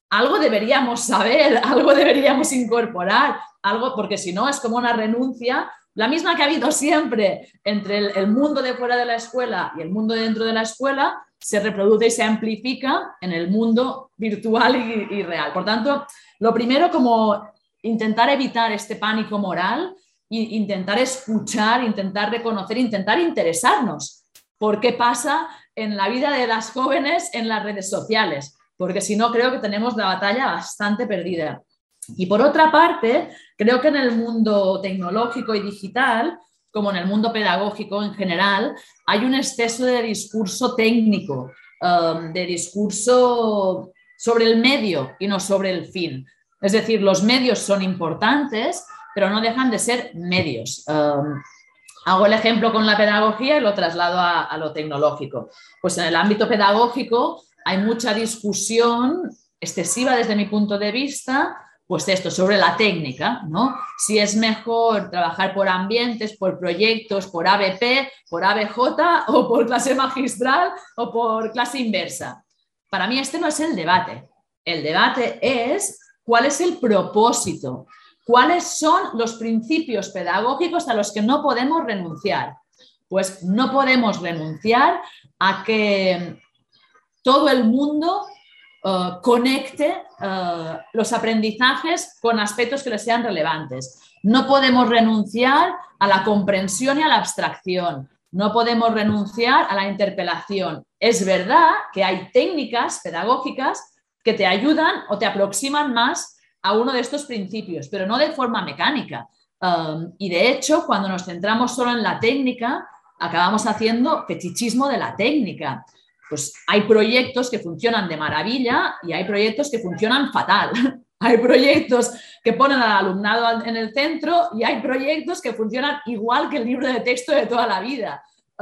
algo deberíamos saber, algo deberíamos incorporar, algo, porque si no es como una renuncia, la misma que ha habido siempre entre el, el mundo de fuera de la escuela y el mundo de dentro de la escuela, se reproduce y se amplifica en el mundo virtual y, y real. Por tanto, lo primero, como intentar evitar este pánico moral e intentar escuchar, intentar reconocer, intentar interesarnos por qué pasa en la vida de las jóvenes en las redes sociales, porque si no creo que tenemos la batalla bastante perdida. Y por otra parte, creo que en el mundo tecnológico y digital, como en el mundo pedagógico en general, hay un exceso de discurso técnico, um, de discurso sobre el medio y no sobre el fin. Es decir, los medios son importantes, pero no dejan de ser medios. Um, hago el ejemplo con la pedagogía y lo traslado a, a lo tecnológico. Pues en el ámbito pedagógico hay mucha discusión excesiva desde mi punto de vista, pues esto, sobre la técnica, ¿no? Si es mejor trabajar por ambientes, por proyectos, por A B P, por A B J o por clase magistral o por clase inversa. Para mí este no es el debate. El debate es cuál es el propósito, cuáles son los principios pedagógicos a los que no podemos renunciar. Pues no podemos renunciar a que todo el mundo Uh, conecte uh, los aprendizajes con aspectos que les sean relevantes. No podemos renunciar a la comprensión y a la abstracción. No podemos renunciar a la interpelación. Es verdad que hay técnicas pedagógicas que te ayudan o te aproximan más a uno de estos principios, pero no de forma mecánica. Um, y de hecho, cuando nos centramos solo en la técnica, acabamos haciendo fetichismo de la técnica. Pues hay proyectos que funcionan de maravilla y hay proyectos que funcionan fatal. Hay proyectos que ponen al alumnado en el centro y hay proyectos que funcionan igual que el libro de texto de toda la vida.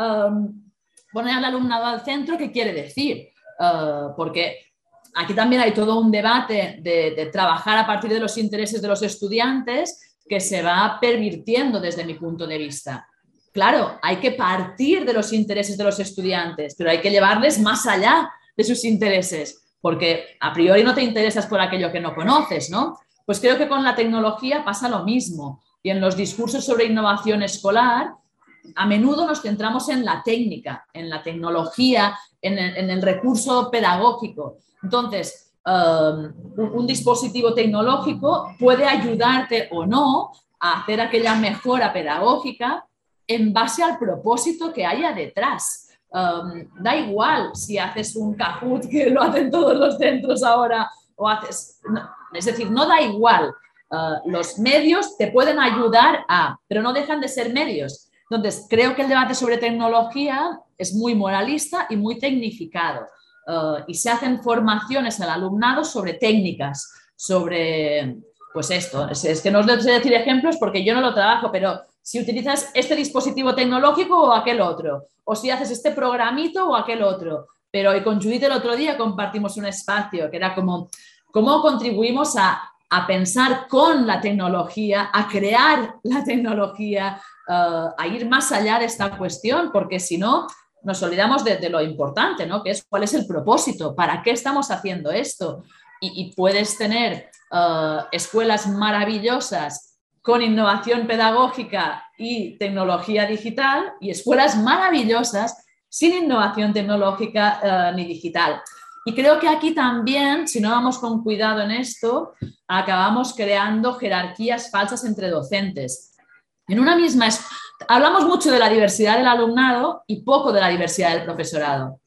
Um, poner al alumnado al centro, ¿qué quiere decir? Uh, porque aquí también hay todo un debate de, de trabajar a partir de los intereses de los estudiantes que se va pervirtiendo desde mi punto de vista. Claro, hay que partir de los intereses de los estudiantes, pero hay que llevarles más allá de sus intereses, porque a priori no te interesas por aquello que no conoces, ¿no? Pues creo que con la tecnología pasa lo mismo. Y en los discursos sobre innovación escolar, a menudo nos centramos en la técnica, en la tecnología, en el, en el recurso pedagógico. Entonces, um, un, un dispositivo tecnológico puede ayudarte o no a hacer aquella mejora pedagógica en base al propósito que haya detrás. Um, da igual si haces un Kahoot, que lo hacen todos los centros ahora, o haces... No, es decir, no da igual. Uh, los medios te pueden ayudar a, pero no dejan de ser medios. Entonces, creo que el debate sobre tecnología es muy moralista y muy tecnificado. Uh, y se hacen formaciones al alumnado sobre técnicas, sobre... Pues esto, es, es que no os sé decir ejemplos porque yo no lo trabajo, pero si utilizas este dispositivo tecnológico o aquel otro, o si haces este programito o aquel otro. Pero hoy con Judith el otro día compartimos un espacio que era como cómo contribuimos a, a pensar con la tecnología, a crear la tecnología, uh, a ir más allá de esta cuestión, porque si no nos olvidamos de, de lo importante, ¿no? Que es cuál es el propósito, para qué estamos haciendo esto. Y, y puedes tener uh, escuelas maravillosas con innovación pedagógica y tecnología digital y escuelas maravillosas sin innovación tecnológica uh, ni digital. Y creo que aquí también, si no vamos con cuidado en esto, acabamos creando jerarquías falsas entre docentes. En una misma es... Hablamos mucho de la diversidad del alumnado y poco de la diversidad del profesorado.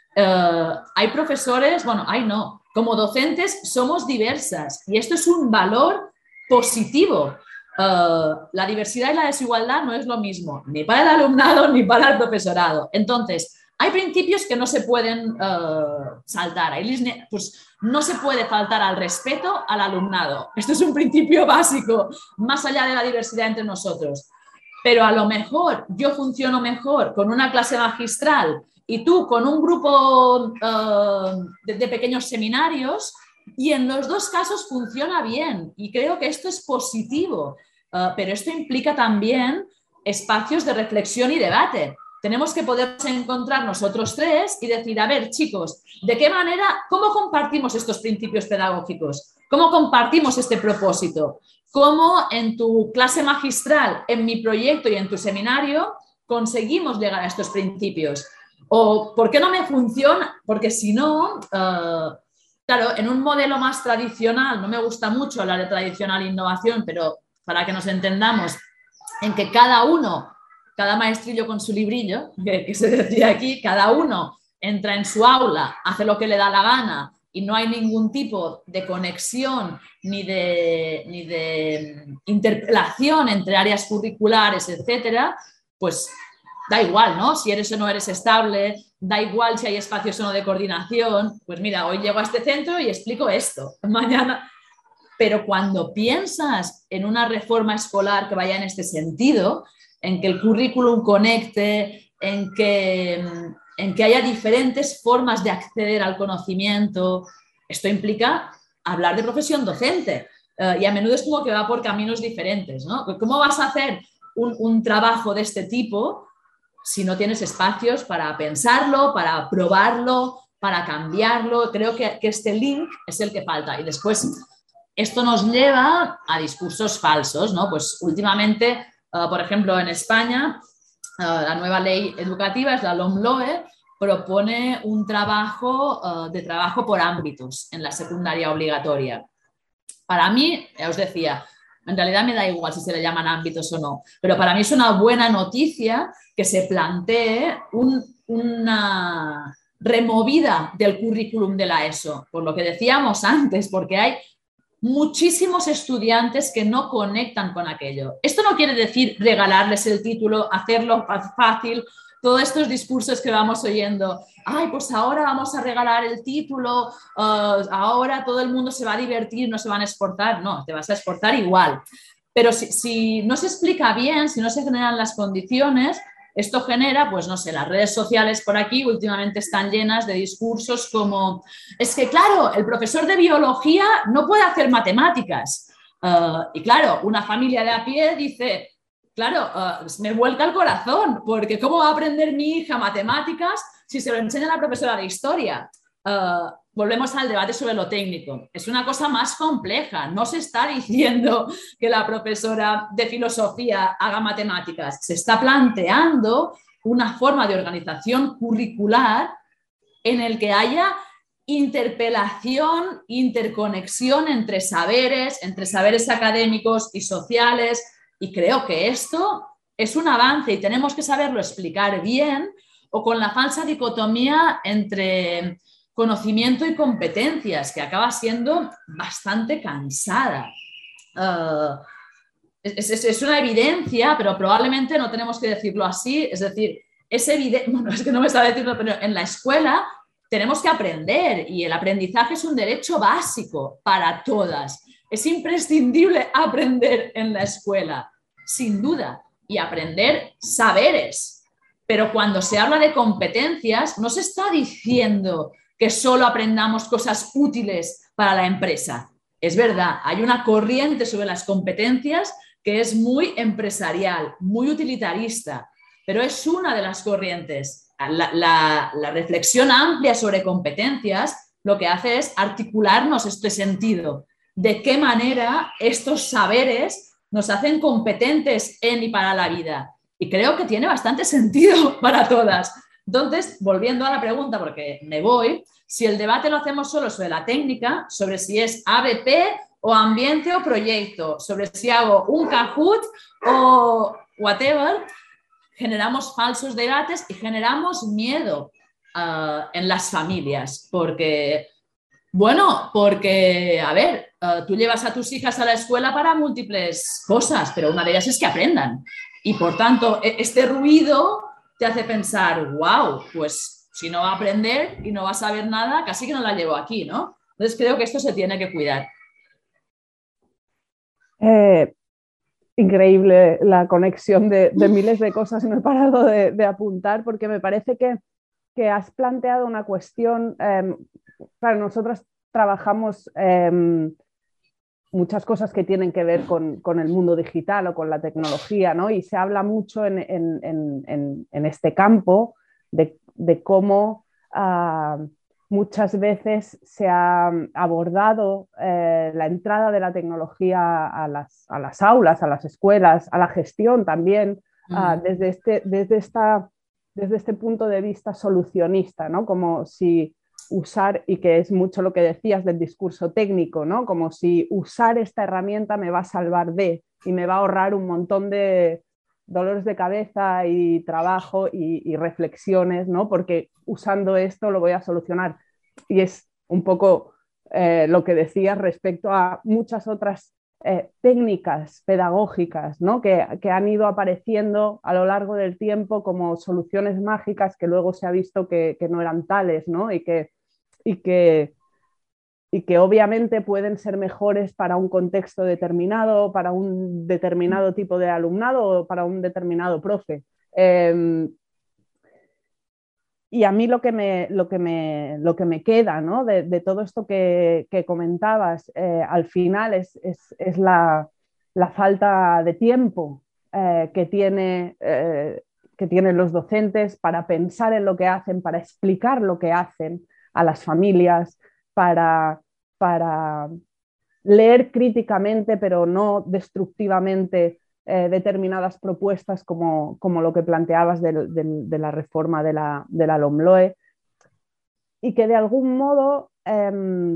Uh, hay profesores, bueno, hay no, como docentes somos diversas y esto es un valor positivo. Uh, la diversidad y la desigualdad no es lo mismo, ni para el alumnado ni para el profesorado. Entonces, hay principios que no se pueden uh, saltar. Hay, pues, no se puede faltar al respeto al alumnado. Esto es un principio básico, más allá de la diversidad entre nosotros. Pero a lo mejor yo funciono mejor con una clase magistral y tú con un grupo uh, de, de pequeños seminarios, y en los dos casos funciona bien y creo que esto es positivo, uh, pero esto implica también espacios de reflexión y debate. tenemos que poder encontrar nosotros tres y decir, a ver, chicos, ¿de qué manera, cómo compartimos estos principios pedagógicos? ¿Cómo compartimos este propósito? ¿Cómo en tu clase magistral, en mi proyecto y en tu seminario conseguimos llegar a estos principios? ¿O por qué no me funciona? Porque si no, uh, claro, en un modelo más tradicional, no me gusta mucho hablar de tradicional innovación, pero para que nos entendamos, en que cada uno, cada maestrillo con su librillo, que, que se decía aquí, cada uno entra en su aula, hace lo que le da la gana y no hay ningún tipo de conexión ni de, ni de interpelación entre áreas curriculares, etcétera, pues da igual, ¿no? Si eres o no eres estable, da igual si hay espacios o no de coordinación. Pues mira, hoy llego a este centro y explico esto. Mañana... Pero cuando piensas en una reforma escolar que vaya en este sentido, en que el currículum conecte, en que, en que haya diferentes formas de acceder al conocimiento, esto implica hablar de profesión docente. Uh, y a menudo es como que va por caminos diferentes, ¿no? ¿Cómo vas a hacer un, un trabajo de este tipo si no tienes espacios para pensarlo, para probarlo, para cambiarlo? Creo que, que este link es el que falta. Y después... Esto nos lleva a discursos falsos, ¿no? Pues últimamente, uh, por ejemplo, en España, uh, la nueva ley educativa es la LOMLOE, propone un trabajo uh, de trabajo por ámbitos en la secundaria obligatoria. Para mí, ya os decía, en realidad me da igual si se le llaman ámbitos o no, pero para mí es una buena noticia que se plantee un, una removida del currículum de la ESO, por lo que decíamos antes, porque hay muchísimos estudiantes que no conectan con aquello. Esto no quiere decir regalarles el título, hacerlo fácil, todos estos discursos que vamos oyendo. Ay, pues ahora vamos a regalar el título, uh, ahora todo el mundo se va a divertir, no se van a esforzar. No, te vas a esforzar igual. Pero si, si no se explica bien, si no se generan las condiciones, esto genera, pues no sé, las redes sociales por aquí últimamente están llenas de discursos como, es que claro, el profesor de biología no puede hacer matemáticas. Uh, y claro, una familia de a pie dice, claro, uh, me vuelca el corazón, porque ¿cómo va a aprender mi hija matemáticas si se lo enseña la profesora de historia? Uh, volvemos al debate sobre lo técnico. Es una cosa más compleja. No se está diciendo que la profesora de filosofía haga matemáticas. Se está planteando una forma de organización curricular en el que haya interpelación, interconexión entre saberes, entre saberes académicos y sociales. Y creo que esto es un avance y tenemos que saberlo explicar bien, o con la falsa dicotomía entre conocimiento y competencias, que acaba siendo bastante cansada. Uh, es, es, es una evidencia, pero probablemente no tenemos que decirlo así. Es decir, es evidente, bueno, es que no me está diciendo, pero en la escuela tenemos que aprender y el aprendizaje es un derecho básico para todas. Es imprescindible aprender en la escuela, sin duda, y aprender saberes. Pero cuando se habla de competencias, no se está diciendo que solo aprendamos cosas útiles para la empresa. Es verdad, hay una corriente sobre las competencias que es muy empresarial, muy utilitarista, pero es una de las corrientes. La, la, la reflexión amplia sobre competencias lo que hace es articularnos este sentido. ¿De qué manera estos saberes nos hacen competentes en y para la vida? Y creo que tiene bastante sentido para todas. Entonces, volviendo a la pregunta, porque me voy, si el debate lo hacemos solo sobre la técnica, sobre si es A B P o ambiente o proyecto, sobre si hago un Kahoot o whatever, generamos falsos debates y generamos miedo uh, en las familias, porque, bueno, porque, a ver, uh, tú llevas a tus hijas a la escuela para múltiples cosas, pero una de ellas es que aprendan. Y, por tanto, este ruido te hace pensar, wow, pues si no va a aprender y no va a saber nada, casi que no la llevo aquí, ¿no? Entonces creo que esto se tiene que cuidar. Eh, increíble la conexión de, de miles de cosas, no he parado de, de apuntar porque me parece que, que has planteado una cuestión, eh, para nosotros trabajamos eh, muchas cosas que tienen que ver con, con el mundo digital o con la tecnología, ¿no? Y se habla mucho en, en, en, en este campo de, de cómo uh, muchas veces se ha abordado eh, la entrada de la tecnología a las, a las aulas, a las escuelas, a la gestión también, mm. uh, desde, este, desde, esta, desde este punto de vista solucionista, ¿no? Como si usar, y que es mucho lo que decías del discurso técnico, ¿no? Como si usar esta herramienta me va a salvar de y me va a ahorrar un montón de dolores de cabeza y trabajo y, y reflexiones, ¿no? Porque usando esto lo voy a solucionar. Y es un poco eh, lo que decías respecto a muchas otras eh, técnicas pedagógicas, ¿no? que, que han ido apareciendo a lo largo del tiempo como soluciones mágicas que luego se ha visto que, que no eran tales, ¿no? y, que, y, que, y que obviamente pueden ser mejores para un contexto determinado, para un determinado tipo de alumnado o para un determinado profe. Eh, Y a mí lo que me, lo que me, lo que me queda, ¿no? de, de todo esto que, que comentabas, eh, al final es, es, es la, la falta de tiempo eh, que, tiene, eh, que tienen los docentes para pensar en lo que hacen, para explicar lo que hacen a las familias, para, para leer críticamente, pero no destructivamente, Eh, determinadas propuestas como, como lo que planteabas de, de, de la reforma de la, de la LOMLOE, y que de algún modo eh,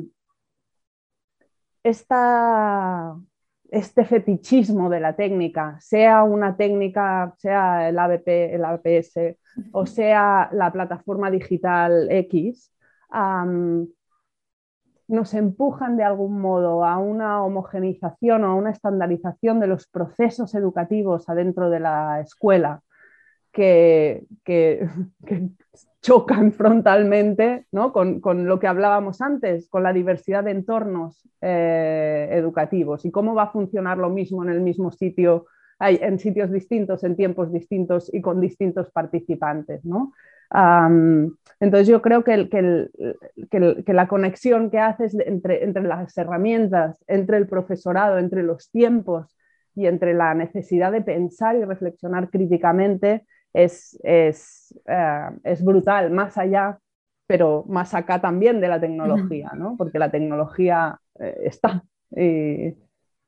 esta, este fetichismo de la técnica, sea una técnica, sea el A B P, el A B S o sea la plataforma digital X, um, nos empujan de algún modo a una homogeneización o a una estandarización de los procesos educativos adentro de la escuela que, que, que chocan frontalmente, ¿no? con, con lo que hablábamos antes, con la diversidad de entornos eh, educativos y cómo va a funcionar lo mismo en el mismo sitio, en sitios distintos, en tiempos distintos y con distintos participantes, ¿no? Um, entonces yo creo que, el, que, el, que, el, que la conexión que haces entre, entre las herramientas, entre el profesorado, entre los tiempos y entre la necesidad de pensar y reflexionar críticamente es, es, uh, es brutal, más allá, pero más acá también de la tecnología, ¿no? Porque la tecnología eh, está. Y...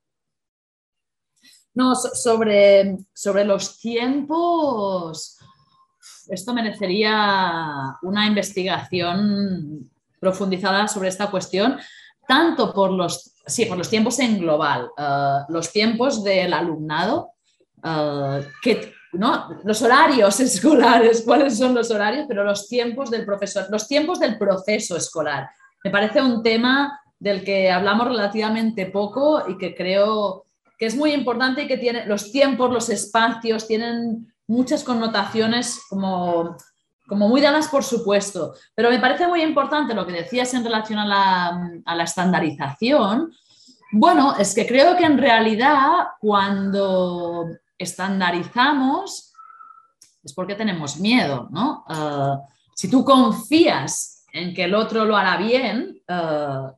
No, sobre, sobre los tiempos... Esto merecería una investigación profundizada sobre esta cuestión, tanto por los, sí, por los tiempos en global, uh, los tiempos del alumnado, uh, que, ¿no? Los horarios escolares, cuáles son los horarios, pero los tiempos del profesor, los tiempos del proceso escolar. Me parece un tema del que hablamos relativamente poco y que creo que es muy importante y que tiene los tiempos, los espacios, tienen muchas connotaciones como, como muy dadas por supuesto, pero me parece muy importante lo que decías en relación a la, a la estandarización. Bueno, es que creo que en realidad cuando estandarizamos es porque tenemos miedo, ¿no? Uh, si tú confías en que el otro lo hará bien, uh,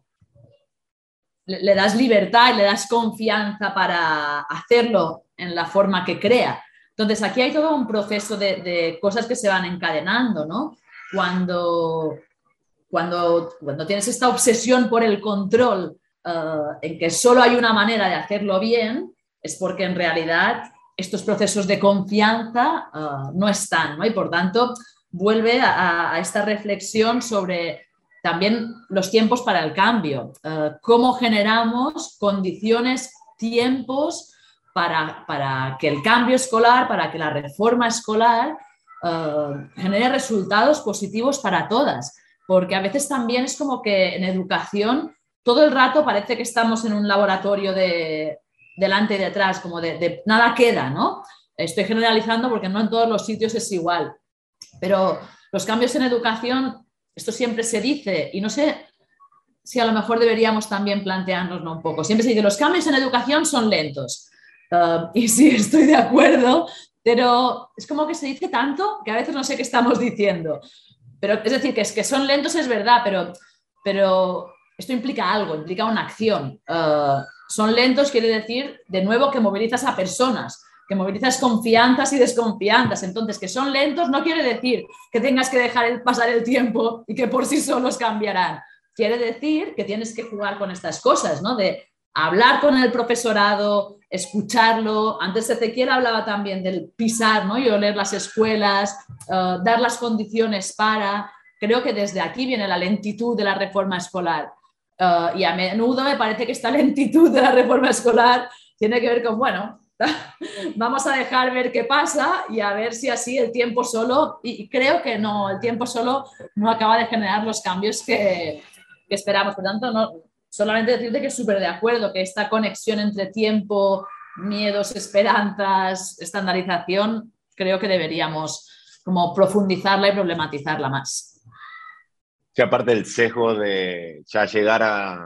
le, le das libertad y le das confianza para hacerlo en la forma que crea. Entonces, aquí hay todo un proceso de, de cosas que se van encadenando, ¿no? Cuando, cuando, cuando tienes esta obsesión por el control, uh, en que solo hay una manera de hacerlo bien, es porque en realidad estos procesos de confianza uh, no están, ¿no? Y por tanto, vuelve a, a esta reflexión sobre también los tiempos para el cambio. Uh, cómo generamos condiciones, tiempos, Para, para que el cambio escolar, para que la reforma escolar uh, genere resultados positivos para todas. Porque a veces también es como que en educación todo el rato parece que estamos en un laboratorio de delante y detrás, como de, de nada queda, ¿no? Estoy generalizando porque no en todos los sitios es igual. Pero los cambios en educación, esto siempre se dice, y no sé si a lo mejor deberíamos también planteárnoslo un poco. Siempre se dice, los cambios en educación son lentos. Uh, y sí, estoy de acuerdo, pero es como que se dice tanto que a veces no sé qué estamos diciendo. Pero, es decir, que, es, que son lentos es verdad, pero, pero esto implica algo, implica una acción. Uh, son lentos quiere decir, de nuevo, que movilizas a personas, que movilizas confianzas y desconfianzas. Entonces, que son lentos no quiere decir que tengas que dejar el, pasar el tiempo y que por sí solos cambiarán. Quiere decir que tienes que jugar con estas cosas, ¿no? De hablar con el profesorado, escucharlo. Antes Ezequiel hablaba también del pisar, ¿no? Y oler las escuelas, uh, dar las condiciones para... Creo que desde aquí viene la lentitud de la reforma escolar. Uh, y a menudo me parece que esta lentitud de la reforma escolar tiene que ver con, bueno, vamos a dejar ver qué pasa y a ver si así el tiempo solo, y creo que no, el tiempo solo no acaba de generar los cambios que, que esperamos. Por tanto, no, solamente decirte que es súper de acuerdo que esta conexión entre tiempo, miedos, esperanzas, estandarización, creo que deberíamos como profundizarla y problematizarla más. Sí, aparte del sesgo de ya llegar a,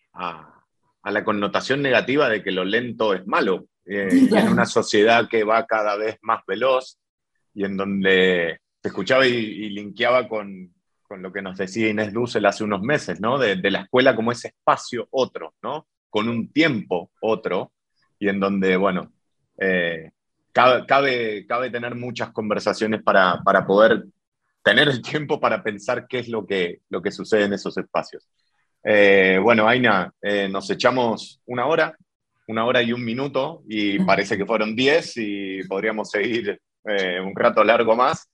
a, a la connotación negativa de que lo lento es malo, eh, y en una sociedad que va cada vez más veloz y en donde te escuchaba y, y linkeaba con, con lo que nos decía Inés Dussel hace unos meses, ¿no? De, de la escuela como ese espacio otro, ¿no? Con un tiempo otro, y en donde, bueno, eh, cabe, cabe, cabe tener muchas conversaciones para, para poder tener el tiempo para pensar qué es lo que, lo que sucede en esos espacios. Eh, bueno, Aina, eh, nos echamos una hora, una hora y un minuto, y parece que fueron diez y podríamos seguir eh, un rato largo más,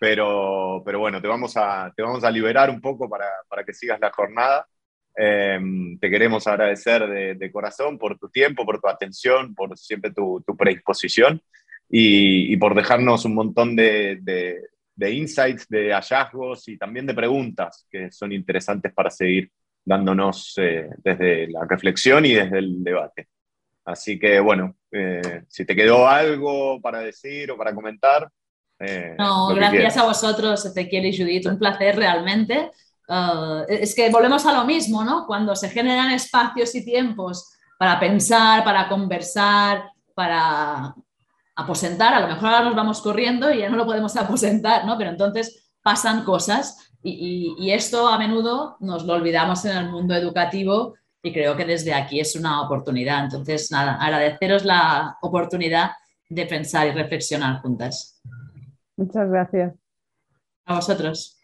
pero, pero bueno, te vamos, a, te vamos a liberar un poco para, para que sigas la jornada. Eh, te queremos agradecer de, de corazón por tu tiempo, por tu atención, por siempre tu, tu predisposición y, y por dejarnos un montón de, de, de insights, de hallazgos y también de preguntas que son interesantes para seguir dándonos eh, desde la reflexión y desde el debate. Así que, bueno, eh, si te quedó algo para decir o para comentar. Eh, no, gracias quieras. a vosotros, Ezequiel y Judith, un placer realmente. Uh, es que volvemos a lo mismo, ¿no? Cuando se generan espacios y tiempos para pensar, para conversar, para aposentar, a lo mejor ahora nos vamos corriendo y ya no lo podemos aposentar, ¿no? Pero entonces pasan cosas y, y, y esto a menudo nos lo olvidamos en el mundo educativo y creo que desde aquí es una oportunidad. Entonces, nada, agradeceros la oportunidad de pensar y reflexionar juntas. Muchas gracias. A vosotros.